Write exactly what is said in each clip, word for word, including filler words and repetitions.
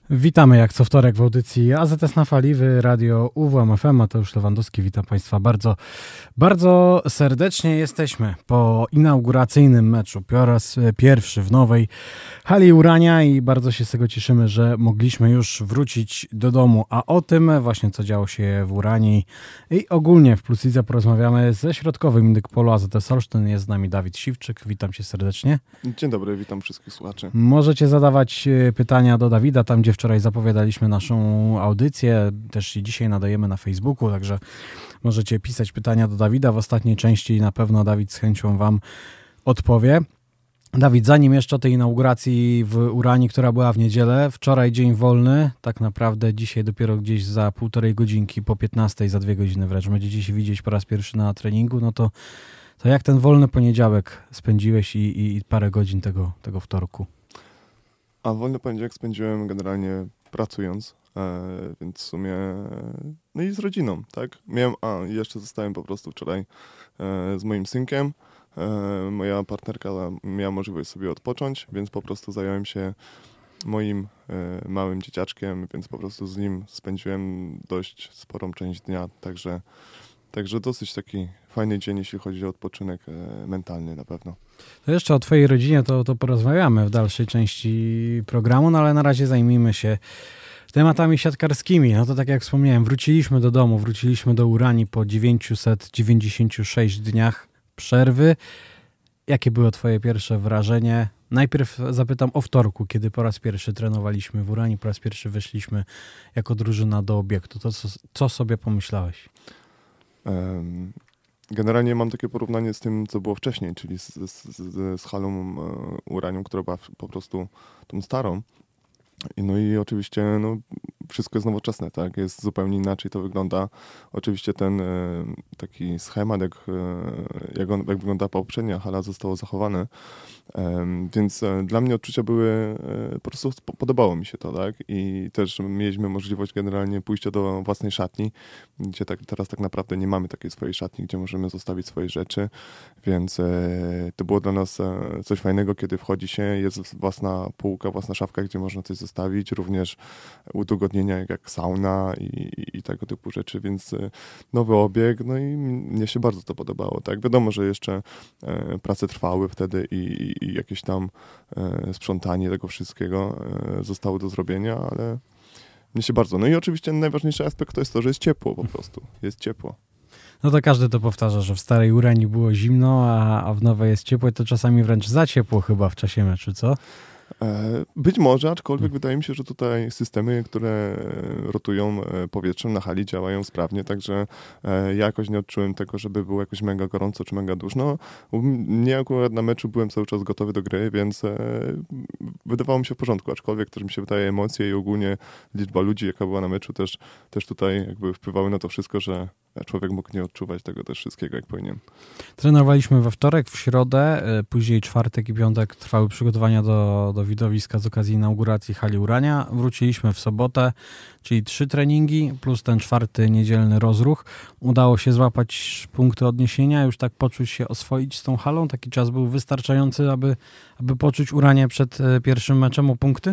Witamy jak co wtorek w audycji A Z S na fali, w radio U W M F M. Mateusz Lewandowski, witam Państwa bardzo, bardzo serdecznie. Jesteśmy po inauguracyjnym meczu po raz pierwszy w nowej hali Urania i bardzo się z tego cieszymy, że mogliśmy już wrócić do domu. A o tym właśnie, co działo się w Uranii i ogólnie w Plus Lidze porozmawiamy ze środkowym Indykpolu A Z S Olsztyn. Jest z nami Dawid Siwczyk. Witam Cię serdecznie. Dzień dobry, witam wszystkich słuchaczy. Możecie zadawać pytania do Dawida, tam gdzie wczoraj zapowiadaliśmy naszą audycję, też i dzisiaj nadajemy na Facebooku, także możecie pisać pytania do Dawida w ostatniej części i na pewno Dawid z chęcią Wam odpowie. Dawid, zanim jeszcze o tej inauguracji w Uranii, która była w niedzielę, wczoraj dzień wolny, tak naprawdę dzisiaj dopiero gdzieś za półtorej godzinki, po piętnastej, za dwie godziny wręcz, będziecie się widzieć po raz pierwszy na treningu, no to, to jak ten wolny poniedziałek spędziłeś i, i, i parę godzin tego, tego wtorku? A wolny poniedziałek spędziłem generalnie pracując, e, więc w sumie, no i z rodziną, tak? Miałem, a jeszcze zostałem po prostu wczoraj e, z moim synkiem. E, moja partnerka miała możliwość sobie odpocząć, więc po prostu zająłem się moim e, małym dzieciaczkiem, więc po prostu z nim spędziłem dość sporą część dnia, także, także dosyć taki fajny dzień, jeśli chodzi o odpoczynek e, mentalny na pewno. To jeszcze o twojej rodzinie to, to porozmawiamy w dalszej części programu, no ale na razie zajmijmy się tematami siatkarskimi. No to tak jak wspomniałem, wróciliśmy do domu, wróciliśmy do Uranii po dziewięciuset dziewięćdziesięciu sześciu dniach przerwy. Jakie było twoje pierwsze wrażenie? Najpierw zapytam o wtorku, kiedy po raz pierwszy trenowaliśmy w Uranii, po raz pierwszy weszliśmy jako drużyna do obiektu. To co, co sobie pomyślałeś? Um. Generalnie mam takie porównanie z tym, co było wcześniej, czyli z, z, z, z halą Uranium, która była po prostu tą starą. I no i oczywiście no, wszystko jest nowoczesne, tak? Jest zupełnie inaczej to wygląda. Oczywiście ten e, taki schemat, jak, e, jak, on, jak wygląda poprzednia hala, zostało zachowane. E, więc e, dla mnie odczucia były, e, po prostu podobało mi się to, tak? I też mieliśmy możliwość generalnie pójścia do własnej szatni, gdzie tak, teraz tak naprawdę nie mamy takiej swojej szatni, gdzie możemy zostawić swoje rzeczy, więc e, to było dla nas e, coś fajnego, kiedy wchodzi się, jest własna półka, własna szafka, gdzie można coś zostawić, również udogodnienia jak, jak sauna i, i, i tego typu rzeczy, więc e, nowy obieg, no i mnie się bardzo to podobało, tak? Wiadomo, że jeszcze e, prace trwały wtedy i, i jakieś tam e, sprzątanie tego wszystkiego e, zostało do zrobienia, ale mnie się bardzo... No i oczywiście najważniejszy aspekt to jest to, że jest ciepło po prostu. Jest ciepło. No to każdy to powtarza, że w starej Uranii było zimno, a, a w nowej jest ciepło i to czasami wręcz za ciepło chyba w czasie meczu, co? Być może, aczkolwiek wydaje mi się, że tutaj systemy, które rotują powietrzem na hali, działają sprawnie, także ja jakoś nie odczułem tego, żeby było jakoś mega gorąco czy mega duszno. Mnie akurat na meczu byłem cały czas gotowy do gry, więc wydawało mi się w porządku, aczkolwiek też mi się wydaje emocje i ogólnie liczba ludzi, jaka była na meczu, też, też tutaj jakby wpływały na to wszystko, że człowiek mógł nie odczuwać tego też wszystkiego, jak powinien. Trenowaliśmy we wtorek, w środę, później czwartek i piątek trwały przygotowania do, do widowiska z okazji inauguracji hali Urania. Wróciliśmy w sobotę, czyli trzy treningi plus ten czwarty niedzielny rozruch. Udało się złapać punkty odniesienia, już tak poczuć się, oswoić z tą halą. Taki czas był wystarczający, aby, aby poczuć Uranię przed pierwszym meczem o punkty?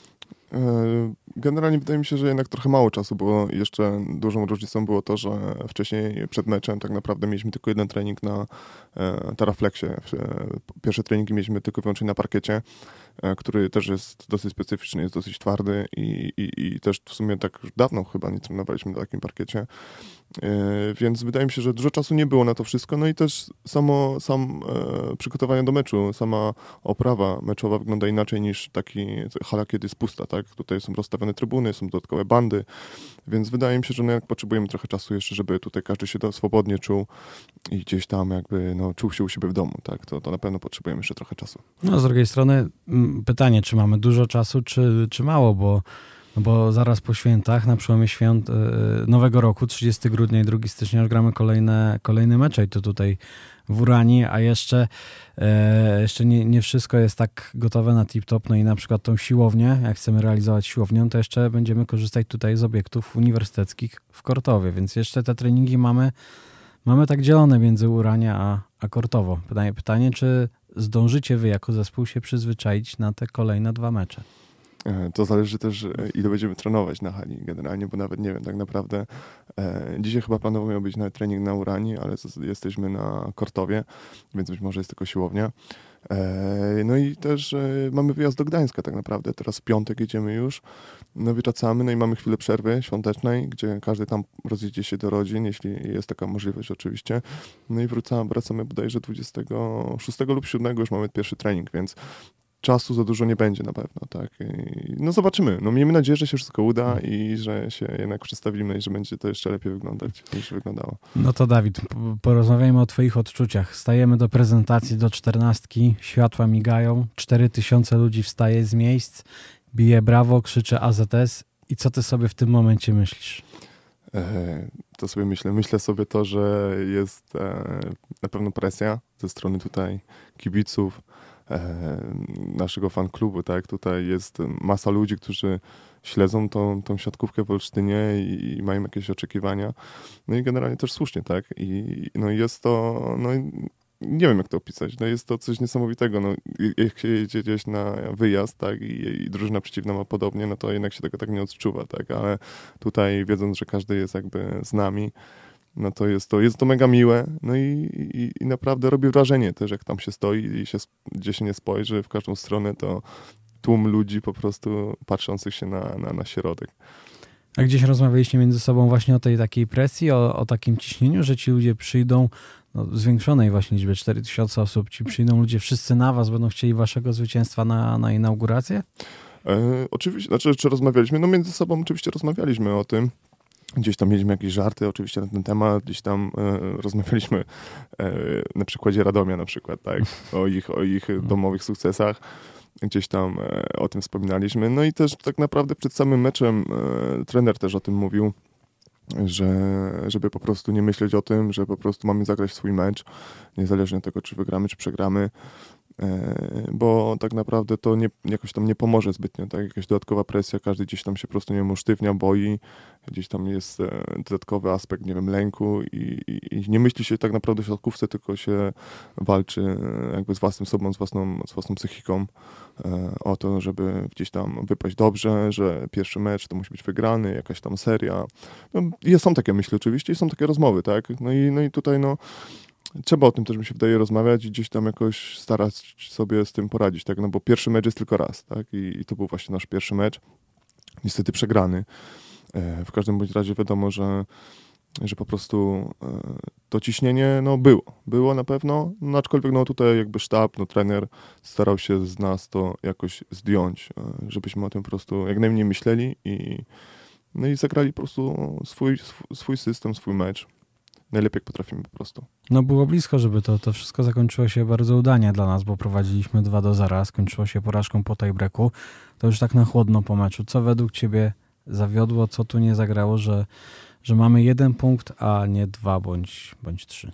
Generalnie wydaje mi się, że jednak trochę mało czasu było. Jeszcze dużą różnicą było to, że wcześniej przed meczem tak naprawdę mieliśmy tylko jeden trening na Terraflexie. Pierwsze treningi mieliśmy tylko i wyłącznie na parkiecie, który też jest dosyć specyficzny, jest dosyć twardy i, i, i też w sumie tak już dawno chyba nie trenowaliśmy na takim parkiecie. Więc wydaje mi się, że dużo czasu nie było na to wszystko. No i też samo sam e, przygotowanie do meczu, sama oprawa meczowa wygląda inaczej niż taki hala, kiedy jest pusta, tak? Tutaj są rozstawione trybuny, są dodatkowe bandy, więc wydaje mi się, że no jak potrzebujemy trochę czasu jeszcze, żeby tutaj każdy się to swobodnie czuł i gdzieś tam jakby no, czuł się u siebie w domu, tak? To, to na pewno potrzebujemy jeszcze trochę czasu. No z drugiej strony pytanie, czy mamy dużo czasu, czy, czy mało, bo No bo zaraz po świętach, na przełomie świąt Nowego Roku, trzydziestego grudnia i drugiego stycznia już gramy kolejne, kolejne mecze i to tutaj w Uranii, a jeszcze, e, jeszcze nie, nie wszystko jest tak gotowe na tip-top, no i na przykład tą siłownię, jak chcemy realizować siłownię, to jeszcze będziemy korzystać tutaj z obiektów uniwersyteckich w Kortowie, więc jeszcze te treningi mamy, mamy tak dzielone między Urania a, a Kortowo. Pytanie, pytanie, czy zdążycie wy jako zespół się przyzwyczaić na te kolejne dwa mecze? To zależy też, ile będziemy trenować na hali generalnie, bo nawet nie wiem, tak naprawdę e, dzisiaj chyba planowo miał być nawet trening na Urani, ale z, jesteśmy na Kortowie, więc być może jest tylko siłownia. E, no i też e, mamy wyjazd do Gdańska tak naprawdę, teraz w piątek jedziemy już, no wracamy, no i mamy chwilę przerwy świątecznej, gdzie każdy tam rozjedzie się do rodzin, jeśli jest taka możliwość oczywiście, no i wracamy, wracamy bodajże dwudziestego szóstego lub siódmego już mamy pierwszy trening, więc czasu za dużo nie będzie na pewno, tak. I no zobaczymy. No miejmy nadzieję, że się wszystko uda i że się jednak przestawimy i że będzie to jeszcze lepiej wyglądać niż wyglądało. No to Dawid, porozmawiajmy o twoich odczuciach. Stajemy do prezentacji do czternastki, światła migają, cztery tysiące ludzi wstaje z miejsc, bije brawo, krzycze A Z S i co ty sobie w tym momencie myślisz? E, to sobie myślę. Myślę sobie to, że jest e, na pewno presja ze strony tutaj kibiców, naszego fan-klubu, tak? Tutaj jest masa ludzi, którzy śledzą tą, tą siatkówkę w Olsztynie i, i mają jakieś oczekiwania. No i generalnie też słusznie, tak? I no jest to, no nie wiem jak to opisać, no jest to coś niesamowitego, no jak się jedzie gdzieś na wyjazd, tak? I, i drużyna przeciwna ma podobnie, no to jednak się tego tak nie odczuwa, tak? Ale tutaj wiedząc, że każdy jest jakby z nami, no to jest to, jest to mega miłe, no i, i, i naprawdę robi wrażenie też, jak tam się stoi i się, gdzie się nie spojrzy w każdą stronę, to tłum ludzi po prostu patrzących się na, na, na środek. A gdzieś rozmawialiście między sobą właśnie o tej takiej presji, o, o takim ciśnieniu, że ci ludzie przyjdą, no, zwiększonej właśnie liczbie cztery tysiące osób, ci przyjdą ludzie wszyscy na was, będą chcieli waszego zwycięstwa na, na inaugurację? E, oczywiście, znaczy, czy rozmawialiśmy? No między sobą oczywiście rozmawialiśmy o tym. Gdzieś tam mieliśmy jakieś żarty oczywiście na ten temat, gdzieś tam e, rozmawialiśmy e, na przykładzie Radomia na przykład, tak, o ich, o ich domowych sukcesach, gdzieś tam e, o tym wspominaliśmy, no i też tak naprawdę przed samym meczem e, trener też o tym mówił, że żeby po prostu nie myśleć o tym, że po prostu mamy zagrać swój mecz, niezależnie od tego, czy wygramy, czy przegramy, bo tak naprawdę to nie, jakoś tam nie pomoże zbytnio, tak? Jakaś dodatkowa presja, każdy gdzieś tam się po prostu, nie wiem, usztywnia, boi, gdzieś tam jest e, dodatkowy aspekt, nie wiem, lęku i, i, i nie myśli się tak naprawdę w siatkówce, tylko się walczy e, jakby z własnym sobą, z własną, z własną psychiką e, o to, żeby gdzieś tam wypaść dobrze, że pierwszy mecz to musi być wygrany, jakaś tam seria. No, i są takie myśli oczywiście i są takie rozmowy, tak? No i, no i tutaj no trzeba o tym też, mi się wydaje, rozmawiać i gdzieś tam jakoś starać sobie z tym poradzić, tak? No bo pierwszy mecz jest tylko raz, tak? I, i to był właśnie nasz pierwszy mecz. Niestety przegrany. E, w każdym bądź razie wiadomo, że, że po prostu e, to ciśnienie, no było. Było na pewno, no aczkolwiek no tutaj jakby sztab, no trener starał się z nas to jakoś zdjąć, e, żebyśmy o tym po prostu jak najmniej myśleli i no i zagrali po prostu swój, swój, swój system, swój mecz. Najlepiej jak potrafimy po prostu. No było blisko, żeby to, to wszystko zakończyło się bardzo udanie dla nas, bo prowadziliśmy dwa do zera, skończyło się porażką po tiebreaku. To już tak na chłodno po meczu. Co według ciebie zawiodło, co tu nie zagrało, że, że mamy jeden punkt, a nie dwa bądź, bądź trzy?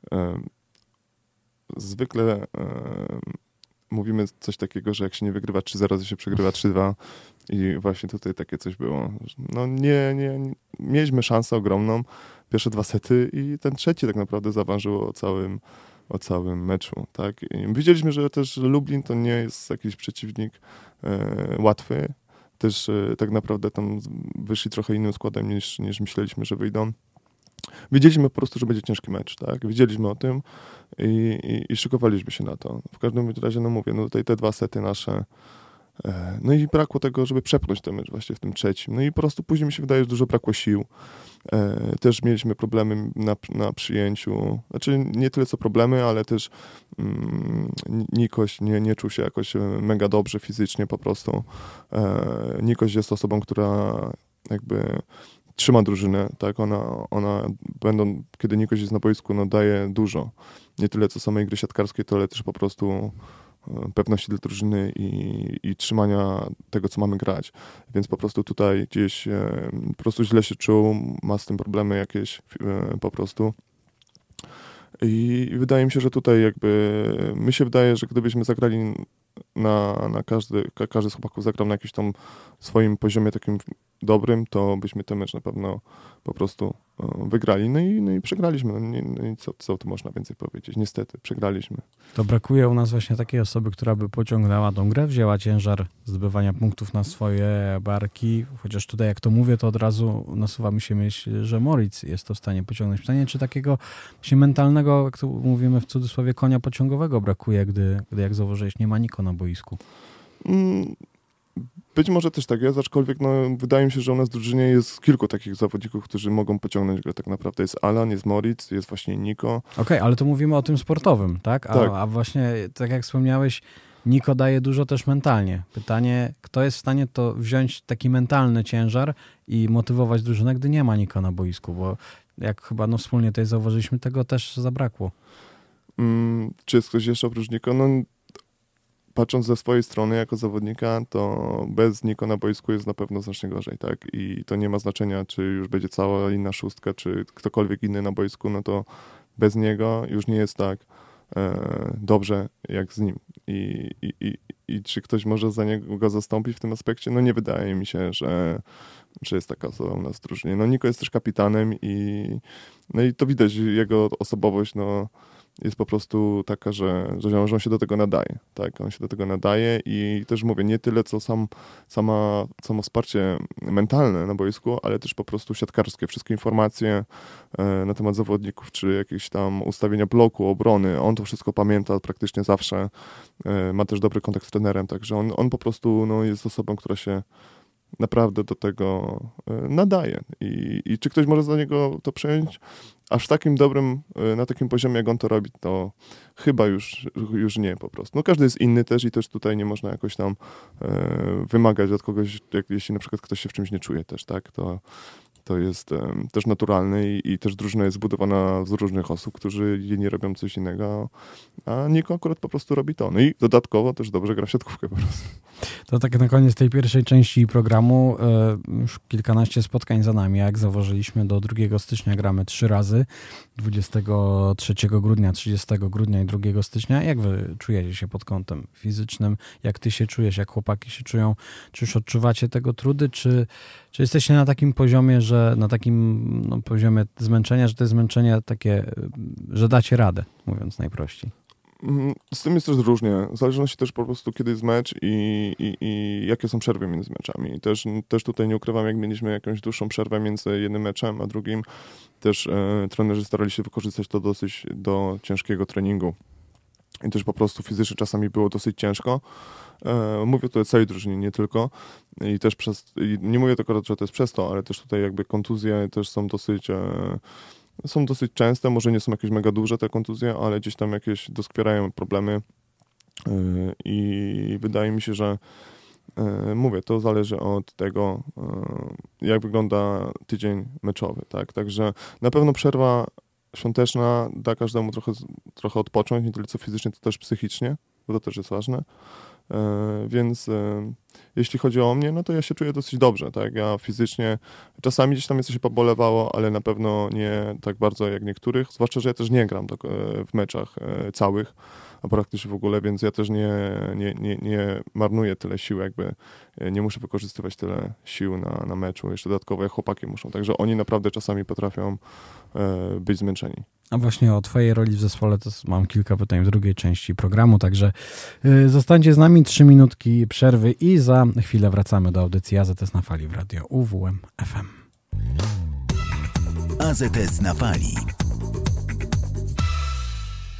Zwykle mówimy coś takiego, że jak się nie wygrywa trzy zero, to się przegrywa trzy dwa i właśnie tutaj takie coś było. No nie, nie, nie. Mieliśmy szansę ogromną, pierwsze dwa sety i ten trzeci tak naprawdę zaważył o całym, o całym meczu, tak. I widzieliśmy, że też Lublin to nie jest jakiś przeciwnik e, łatwy, też e, tak naprawdę tam wyszli trochę innym składem niż, niż myśleliśmy, że wyjdą. Wiedzieliśmy po prostu, że będzie ciężki mecz, tak? Wiedzieliśmy o tym i, i, i szykowaliśmy się na to. W każdym razie, no mówię, no tutaj te dwa sety nasze, e, no i brakło tego, żeby przepchnąć ten mecz właśnie w tym trzecim. No i po prostu później mi się wydaje, że dużo brakło sił. E, też mieliśmy problemy na, na przyjęciu, znaczy nie tyle co problemy, ale też mm, Nikoś nie, nie czuł się jakoś mega dobrze fizycznie po prostu. E, Nikoś jest osobą, która jakby trzyma drużynę, tak, ona, ona będą, kiedy Nikoś jest na boisku, no daje dużo. Nie tyle co samej gry siatkarskiej, to ale też po prostu pewności dla drużyny i, i trzymania tego, co mamy grać. Więc po prostu tutaj gdzieś e, po prostu źle się czuł, ma z tym problemy jakieś e, po prostu. I wydaje mi się, że tutaj jakby, mi się wydaje, że gdybyśmy zagrali na, na każdy, każdy z chłopaków zagrał na jakimś tam swoim poziomie takim dobrym, to byśmy ten mecz na pewno po prostu wygrali. No i, no i przegraliśmy. No, nie, no i co, co tu można więcej powiedzieć? Niestety, przegraliśmy. To brakuje u nas właśnie takiej osoby, która by pociągnęła tą grę, wzięła ciężar zdobywania punktów na swoje barki. Chociaż tutaj jak to mówię, to od razu nasuwa mi się myśl, że Moritz jest to w stanie pociągnąć. Pytanie, czy takiego się mentalnego, jak to mówimy w cudzysłowie, konia pociągowego brakuje, gdy, gdy jak zauważyłeś, nie ma Niko na boisku? Mm. Być może też tak jest, aczkolwiek no, wydaje mi się, że u nas w drużynie jest kilku takich zawodników, którzy mogą pociągnąć grę. Tak naprawdę jest Alan, jest Moritz, jest właśnie Niko. Okej, okay, ale to mówimy o tym sportowym, tak? A, tak? A właśnie, tak jak wspomniałeś, Niko daje dużo też mentalnie. Pytanie, kto jest w stanie to wziąć taki mentalny ciężar i motywować drużynę, gdy nie ma Niko na boisku, bo jak chyba no, wspólnie tutaj zauważyliśmy, tego też zabrakło. Hmm, czy jest ktoś jeszcze oprócz Niko? No, patrząc ze swojej strony jako zawodnika, to bez Niko na boisku jest na pewno znacznie gorzej, tak? I to nie ma znaczenia, czy już będzie cała inna szóstka, czy ktokolwiek inny na boisku, no to bez niego już nie jest tak e, dobrze jak z nim. I, i, i, I czy ktoś może za niego go zastąpić w tym aspekcie? No nie wydaje mi się, że, że jest taka osoba u nas w drużynie. No Niko jest też kapitanem i, no i to widać, jego osobowość, no jest po prostu taka, że, że on się do tego nadaje, tak, on się do tego nadaje i też mówię, nie tyle co sam, sama, samo wsparcie mentalne na boisku, ale też po prostu siatkarskie, wszystkie informacje e, na temat zawodników, czy jakieś tam ustawienia bloku, obrony, on to wszystko pamięta praktycznie zawsze, e, ma też dobry kontakt z trenerem, także on, on po prostu no, jest osobą, która się naprawdę do tego nadaje. I, i czy ktoś może za niego to przejąć? Aż w takim dobrym, na takim poziomie, jak on to robi, to chyba już, już nie po prostu. No każdy jest inny też i też tutaj nie można jakoś tam e, wymagać od kogoś, jak, jeśli na przykład ktoś się w czymś nie czuje też, tak? To, to jest e, też naturalne i, i też drużyna jest zbudowana z różnych osób, którzy jedni robią coś innego, a Niko akurat po prostu robi to. No i dodatkowo też dobrze gra w siatkówkę po prostu. To tak na koniec tej pierwszej części programu, już kilkanaście spotkań za nami, jak zauważyliśmy, do drugiego stycznia gramy trzy razy, dwudziestego trzeciego grudnia, trzydziestego grudnia i drugiego stycznia. Jak wy czujecie się pod kątem fizycznym? Jak ty się czujesz? Jak chłopaki się czują? Czy już odczuwacie tego trudy? Czy, czy jesteście na takim poziomie, że na takim no, poziomie zmęczenia, że to jest zmęczenie takie, że dacie radę, mówiąc najprościej? Z tym jest też różnie. W zależności też po prostu, kiedy jest mecz i, i, i jakie są przerwy między meczami. Też, też tutaj nie ukrywam, jak mieliśmy jakąś dłuższą przerwę między jednym meczem a drugim, też e, trenerzy starali się wykorzystać to dosyć do ciężkiego treningu. I też po prostu fizycznie czasami było dosyć ciężko. E, mówię tutaj o całej drużynie, nie tylko. I też przez, i nie mówię tylko, że to jest przez to, ale też tutaj jakby kontuzje też są dosyć... E, Są dosyć częste, może nie są jakieś mega duże te kontuzje, ale gdzieś tam jakieś doskwierają problemy yy, i wydaje mi się, że yy, mówię, to zależy od tego, yy, jak wygląda tydzień meczowy, tak, także na pewno przerwa świąteczna da każdemu trochę, trochę odpocząć, nie tyle co fizycznie, to też psychicznie, bo to też jest ważne. Yy, więc yy, jeśli chodzi o mnie, no to ja się czuję dosyć dobrze, tak, ja fizycznie, czasami gdzieś tam jest się pobolewało, ale na pewno nie tak bardzo jak niektórych, zwłaszcza, że ja też nie gram tak, yy, w meczach yy, całych, a praktycznie w ogóle, więc ja też nie, nie, nie, nie marnuję tyle sił, jakby yy, nie muszę wykorzystywać tyle sił na, na meczu, jeszcze dodatkowo jak chłopaki muszą, także oni naprawdę czasami potrafią yy, być zmęczeni. A właśnie o twojej roli w zespole to mam kilka pytań w drugiej części programu, także yy, zostańcie z nami, trzy minutki przerwy i za chwilę wracamy do audycji A Z S na fali w radio U W M F M. A Z S na fali.